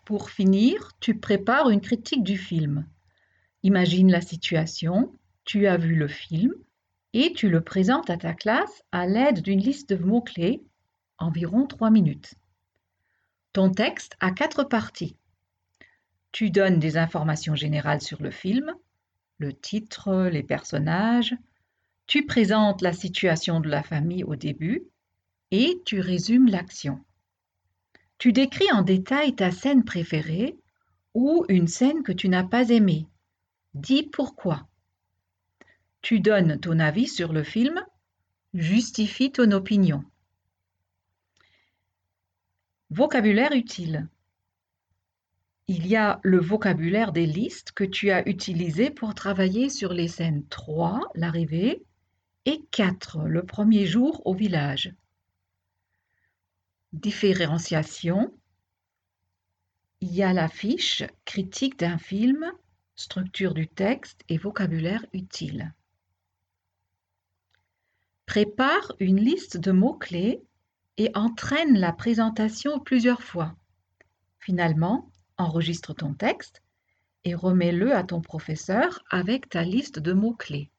Pour finir, tu prépares une critique du film. Imagine la situation, tu as vu le film et tu le présentes à ta classe à l'aide d'une liste de mots-clés, environ 3 minutes. Ton texte a 4 parties. Tu donnes des informations générales sur le film, le titre, les personnages, tu présentes la situation de la famille au début et tu résumes l'action. Tu décris en détail ta scène préférée ou une scène que tu n'as pas aimée. Dis pourquoi. Tu donnes ton avis sur le film, justifie ton opinion. Vocabulaire utile. Il y a le vocabulaire des listes que tu as utilisé pour travailler sur les scènes 3, l'arrivée, et 4, le premier jour au village. Différenciation. Il y a la fiche critique d'un film, structure du texte et vocabulaire utile. Prépare une liste de mots-clés et entraîne la présentation plusieurs fois. Finalement, enregistre ton texte et remets-le à ton professeur avec ta liste de mots-clés.